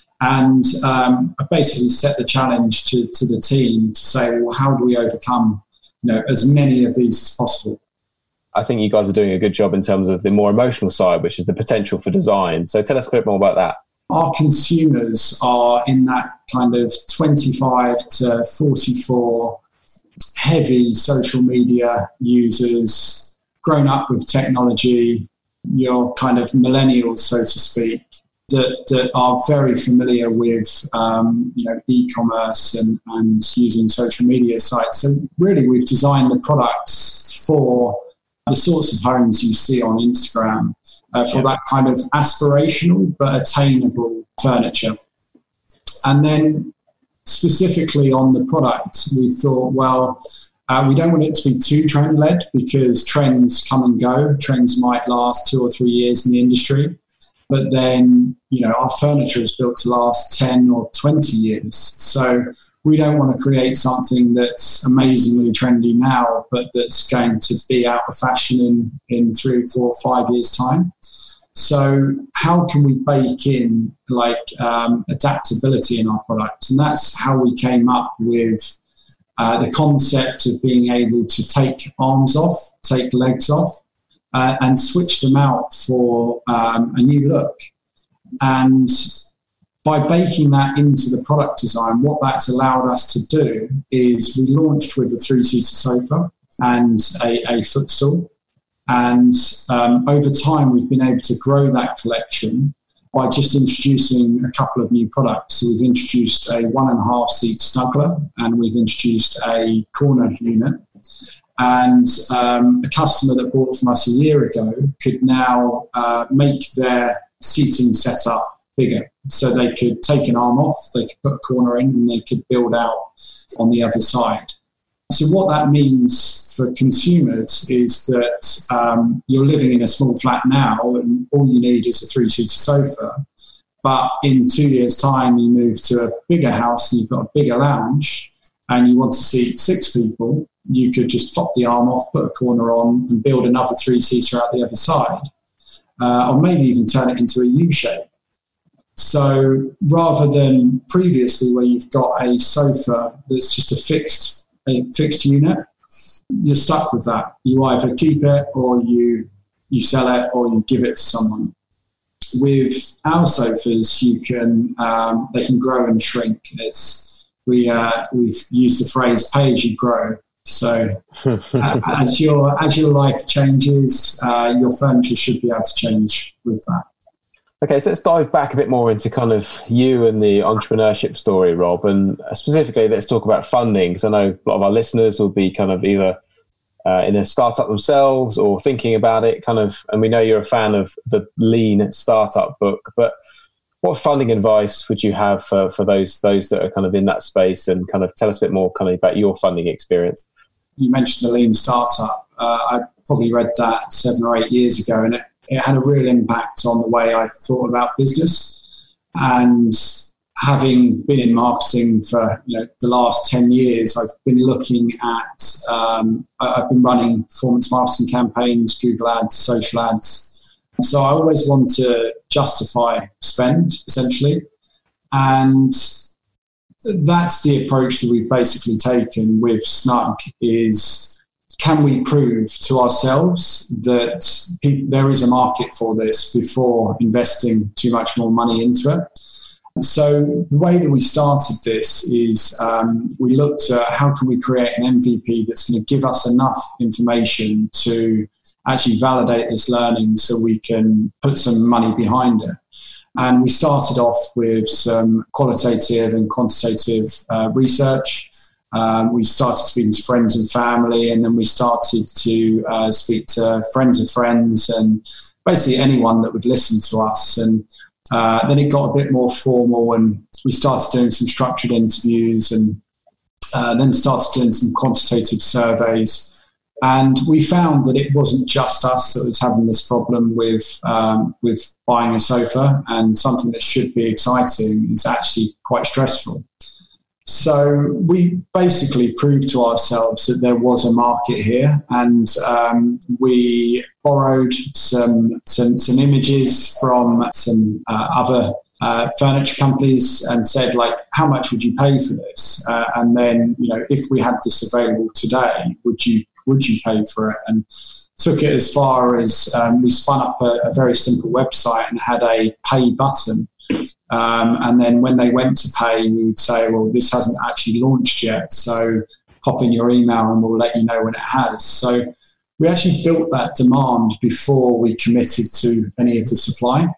And um, I basically set the challenge to, to the team to say, well, how do we overcome, you know, as many of these as possible? I think you guys are doing a good job in terms of the more emotional side, which is the potential for design. So tell us a bit more about that. Our consumers are in that kind of twenty-five to forty-four heavy social media users, grown up with technology, your kind of millennials, so to speak. That, that are very familiar with um, you know, e-commerce and, and using social media sites. So really we've designed the products for the sorts of homes you see on Instagram, uh, for yeah. that kind of aspirational but attainable furniture. And then specifically on the product, we thought, well, uh, we don't want it to be too trend-led because trends come and go. Trends might last two or three years in the industry. But then, you know, our furniture is built to last ten or twenty years. So we don't want to create something that's amazingly trendy now, but that's going to be out of fashion in, in three, four, five years' time. So how can we bake in, like, um, adaptability in our product? And that's how we came up with uh, the concept of being able to take arms off, take legs off, Uh, and switch them out for um, a new look. And by baking that into the product design, what that's allowed us to do is we launched with a three-seater sofa and a, a footstool. And um, over time, we've been able to grow that collection by just introducing a couple of new products. So we've introduced a one and a half seat snuggler, and we've introduced a corner unit. And um, a customer that bought from us a year ago could now uh, make their seating setup bigger. So they could take an arm off, they could put a corner in, and they could build out on the other side. So what that means for consumers is that um, you're living in a small flat now and all you need is a three-seater sofa. But in two years' time, you move to a bigger house and you've got a bigger lounge. and you want to seat six people, you could just pop the arm off, put a corner on, and build another three-seater out the other side, uh, or maybe even turn it into a U shape. So rather than previously where you've got a sofa that's just a fixed a fixed unit, you're stuck with that. You either keep it or you you sell it or you give it to someone. With our sofas, you can um, they can grow and shrink. It's we uh, we've used the phrase "pay as you grow." So uh, as your as your life changes, uh, your furniture should be able to change with that. Okay, so let's dive back a bit more into kind of you and the entrepreneurship story, Rob, and specifically let's talk about funding, because I know a lot of our listeners will be kind of either uh, in a startup themselves or thinking about it, kind of, and we know you're a fan of the Lean Startup book, but what funding advice would you have for, for those those that are kind of in that space, and kind of tell us a bit more kind of about your funding experience? You mentioned the Lean Startup. Uh, I probably read that seven or eight years ago, and it It had a real impact on the way I thought about business. And having been in marketing for you know the last ten years, I've been looking at, um, I've been running performance marketing campaigns, Google ads, social ads. So I always want to justify spend, essentially. And that's the approach that we've basically taken with Snug is, can we prove to ourselves that pe- there is a market for this before investing too much more money into it? So the way that we started this is um, we looked at how can we create an M V P that's going to give us enough information to actually validate this learning so we can put some money behind it. And we started off with some qualitative and quantitative uh, research. Um, we started speaking to friends and family, and then we started to uh, speak to friends of friends and basically anyone that would listen to us. And uh, then it got a bit more formal, and we started doing some structured interviews, and uh, then started doing some quantitative surveys. And we found that it wasn't just us that was having this problem with um, with buying a sofa, and something that should be exciting is actually quite stressful. So we basically proved to ourselves that there was a market here, and um, we borrowed some some, some images from some uh, other uh, furniture companies and said, like, how much would you pay for this? Uh, and then, you know, if we had this available today, would you would you pay for it? And took it as far as um, we spun up a, a very simple website and had a pay button. Um, and then when they went to pay, we would say, well, this hasn't actually launched yet, so pop in your email and we'll let you know when it has. So we actually built that demand before we committed to any of the supply.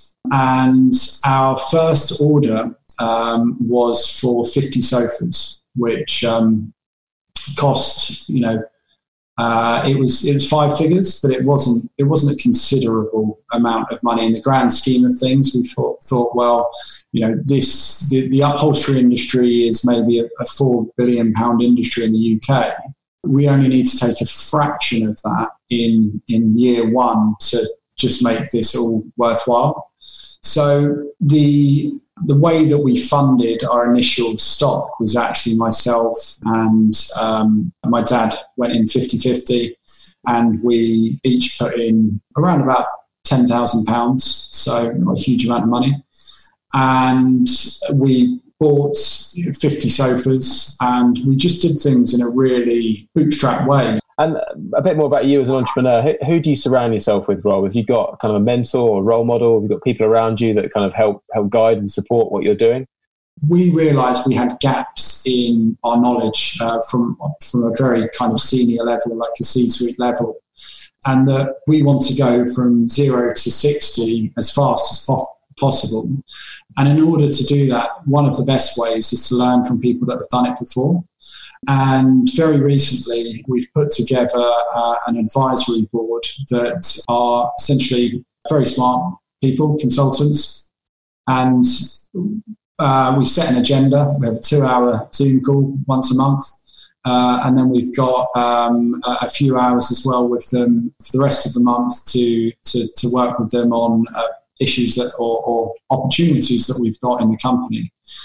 And our first order um, was for fifty sofas, which um, cost, you know, Uh, it was it was five figures, but it wasn't it wasn't a considerable amount of money in the grand scheme of things. We thought thought well, you know, this the, the upholstery industry is maybe a, a four billion pound industry in the U K. We only need to take a fraction of that in in year one to just make this all worthwhile. So the the way that we funded our initial stock was actually myself and um, my dad went in fifty-fifty, and we each put in around about ten thousand pounds, so not a huge amount of money. And we bought fifty sofas, and we just did things in a really bootstrap way. And a bit more about you as an entrepreneur. Who, who do you surround yourself with, Rob? Have you got kind of a mentor or role model? Have you got people around you that kind of help help guide and support what you're doing? We realised we had gaps in our knowledge uh, from from a very kind of senior level, like a C-suite level, and that we want to go from zero to sixty as fast as po- possible. And in order to do that, one of the best ways is to learn from people that have done it before. And very recently, we've put together uh, an advisory board that are essentially very smart people, consultants, and uh, we set an agenda. We have a two-hour Zoom call once a month, uh, and then we've got um, a, a few hours as well with them for the rest of the month to to, to work with them on uh, issues that or, or opportunities that we've got in the company.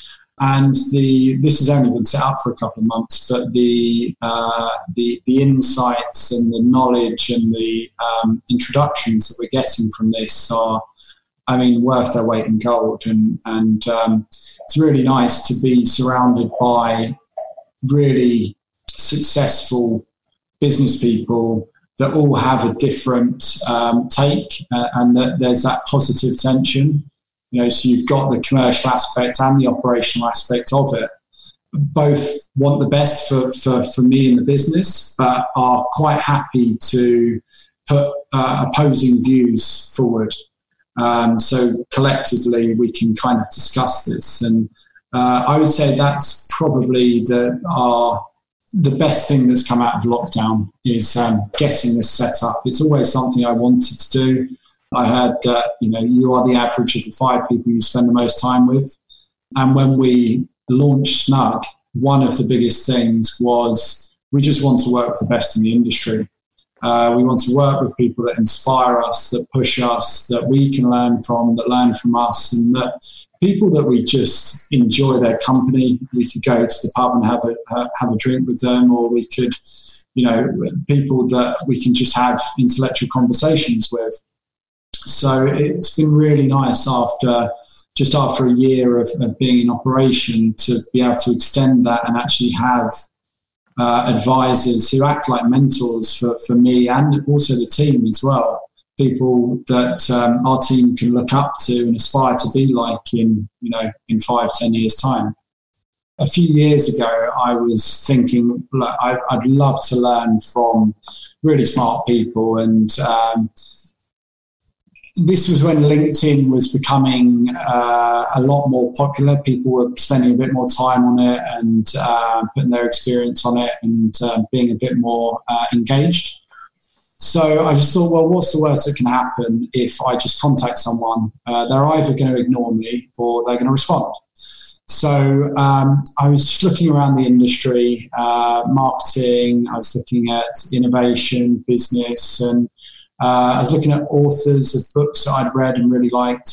and the this has only been set up for a couple of months, but the uh, the the insights and the knowledge and the um, introductions that we're getting from this are, I mean, worth their weight in gold. And and um, it's really nice to be surrounded by really successful business people that all have a different um, take, uh, and that there's that positive tension. You know, so you've got the commercial aspect and the operational aspect of it. Both want the best for, for, for me in the business, but are quite happy to put uh, opposing views forward. Um, so collectively, we can kind of discuss this. And uh, I would say that's probably the our the best thing that's come out of lockdown is um, getting this set up. It's always something I wanted to do. I heard that, you know, you are the average of the five people you spend the most time with. And when we launched Snug, one of the biggest things was we just want to work with the best in the industry. Uh, we want to work with people that inspire us, that push us, that we can learn from, that learn from us, and that people that we just enjoy their company. We could go to the pub and have a have a drink with them, or we could, you know, people that we can just have intellectual conversations with. So it's been really nice after just after a year of, of being in operation to be able to extend that and actually have uh, advisors who act like mentors for, for me and also the team as well. People that um, our team can look up to and aspire to be like in, you know, in five, ten years' time. A few years ago, I was thinking, look, I, I'd love to learn from really smart people, and um, this was when LinkedIn was becoming uh, a lot more popular. People were spending a bit more time on it and uh, putting their experience on it and uh, being a bit more uh, engaged. So I just thought, well, what's the worst that can happen if I just contact someone? Uh, they're either going to ignore me or they're going to respond. So um, I was just looking around the industry, uh, marketing, I was looking at innovation, business, and Uh, I was looking at authors of books that I'd read and really liked.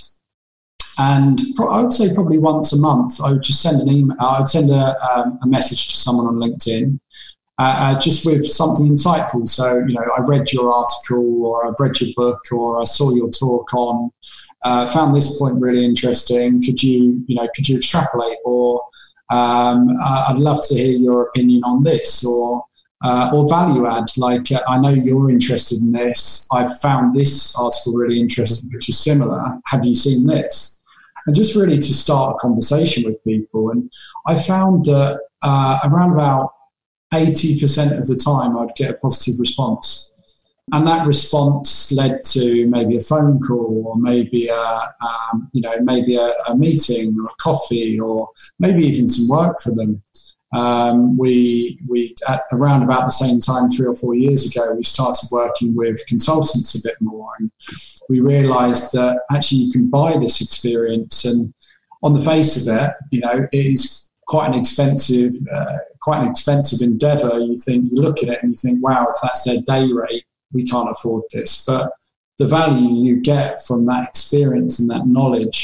And pro- I would say probably once a month, I would just send an email. I would send a, um, a message to someone on LinkedIn, uh, uh, just with something insightful. So, you know, I read your article, or I've read your book, or I saw your talk on, uh, found this point really interesting. Could you, you know, could you extrapolate? Or um, I'd love to hear your opinion on this, or Uh, or value add, like uh, I know you're interested in this. I've found this article really interesting, which is similar. Have you seen this? And just really to start a conversation with people. And I found that uh, around about eighty percent of the time I'd get a positive response. And that response led to maybe a phone call, or maybe a, um, you know, maybe a, a meeting or a coffee, or maybe even some work for them. Um, we, we at around about the same time, three or four years ago, we started working with consultants a bit more, and we realised that actually you can buy this experience, and on the face of it, you know, it is quite an expensive, uh, quite an expensive endeavour. You think, you look at it and you think, wow, if that's their day rate, we can't afford this. But the value you get from that experience and that knowledge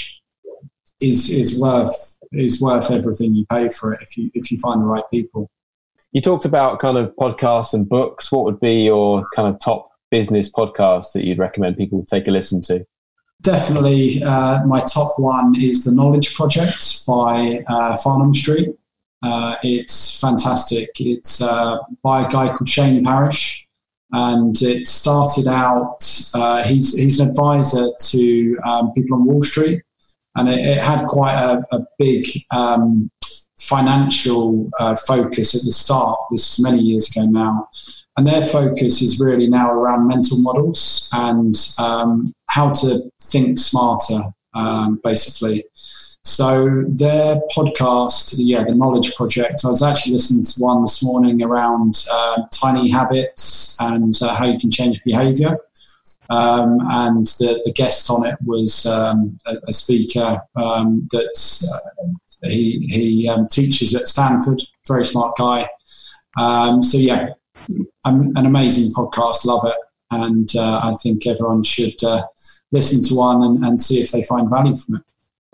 is is worth. is worth everything you pay for it if you if you find the right people. You talked about kind of podcasts and books. What would be your kind of top business podcasts that you'd recommend people take a listen to? Definitely, uh, my top one is The Knowledge Project by uh, Farnham Street. Uh, it's fantastic. It's uh, by a guy called Shane Parrish, and it started out. Uh, he's he's an advisor to um, people on Wall Street. And it, it had quite a, a big um, financial uh, focus at the start. This was many years ago now. And their focus is really now around mental models and um, how to think smarter, um, basically. So their podcast, yeah, The Knowledge Project, I was actually listening to one this morning around uh, tiny habits and uh, how you can change behavior. Um, and the, the guest on it was um, a, a speaker um, that uh, he he um, teaches at Stanford, very smart guy. Um, so yeah, um, an amazing podcast, love it, and uh, I think everyone should uh, listen to one and, and see if they find value from it.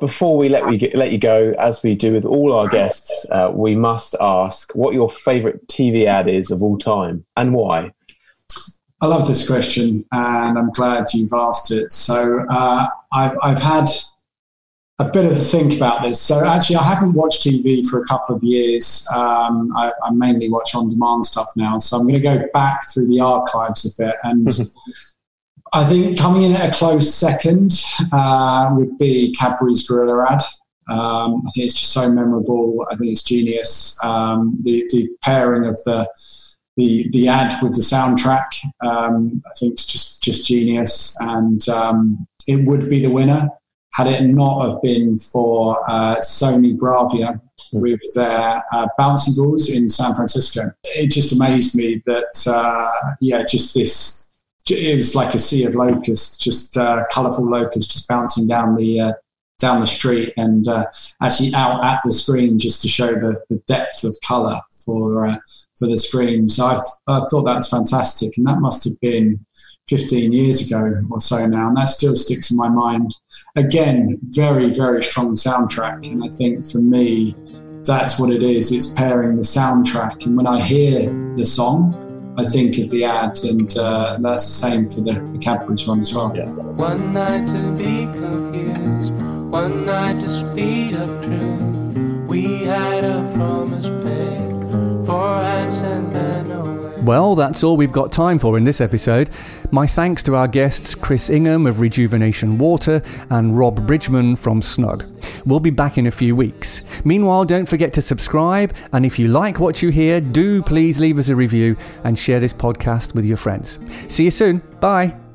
before we let, we get, let you go, as we do with all our guests, uh, we must ask what your favourite T V ad is of all time and why. I love this question, and I'm glad you've asked it. So uh, I've, I've had a bit of a think about this. So actually, I haven't watched T V for a couple of years. Um, I, I mainly watch on-demand stuff now. So I'm going to go back through the archives a bit. And I think coming in at a close second uh, would be Cadbury's Gorilla ad. Um, I think it's just so memorable. I think it's genius. Um, the, the pairing of the the the ad with the soundtrack, um, I think it's just, just genius. And um, it would be the winner had it not have been for uh, Sony Bravia with their uh, bouncy balls in San Francisco. It just amazed me that, uh, yeah, just this, it was like a sea of locusts, just uh, colourful locusts just bouncing down the uh, down the street and uh, actually out at the screen just to show the, the depth of colour for uh, for the screen. So I, th- I thought that was fantastic, and that must have been fifteen years ago or so now, and that still sticks in my mind. Again, very, very strong soundtrack, and I think for me, that's what it is. It's pairing the soundtrack, and when I hear the song, I think of the ad, and uh, that's the same for the, the Cadbury's one as well. Yeah. One night to be confused, one night to speed up truth. We had a promise made for hands and then away. Well, that's all we've got time for in this episode. My thanks to our guests Chris Ingham of Rejuvenation Water and Rob Bridgman from Snug. We'll be back in a few weeks. Meanwhile, don't forget to subscribe, and if you like what you hear, do please leave us a review and share this podcast with your friends. See you soon. Bye.